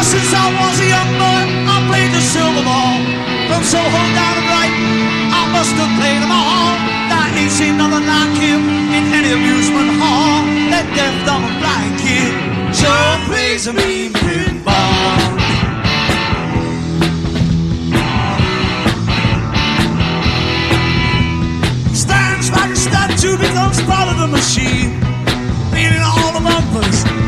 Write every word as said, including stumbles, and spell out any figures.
Since I was a young boy, I played the silver ball. From Soho down to Brighton, I must have played them all. There ain't seen nothing like him in any amusement hall. That deaf, dumb, and blind kid sure plays a mean pinball. Stands like a statue, becomes part of the machine, feeling all the bumpers